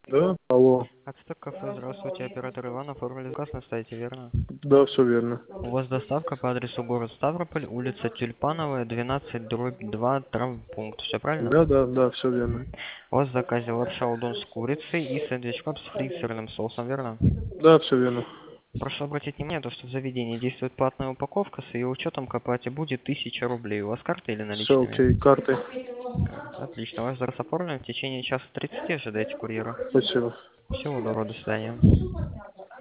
Да, алло. Ацтек кафе, здравствуйте, оператор Иван, оформили заказ на сайте, верно? Да, все верно. У вас доставка по адресу город Ставрополь, улица Тюльпановая, 12/2, травмпункт, все правильно? Да, да, да, все верно. Мгм. У вас в заказе лапша удон с курицей и сэндвич-кап с фрицерным соусом, верно? Да, все верно. Прошу обратить внимание, то, что в заведении действует платная упаковка, с ее учетом к оплате будет 1000 рублей. У вас карты или Все наличными? окей, карты. Карта. Отлично, ваш заказ оформлен, в течение часа 30 ожидайте курьера. Спасибо. Всего доброго, до свидания.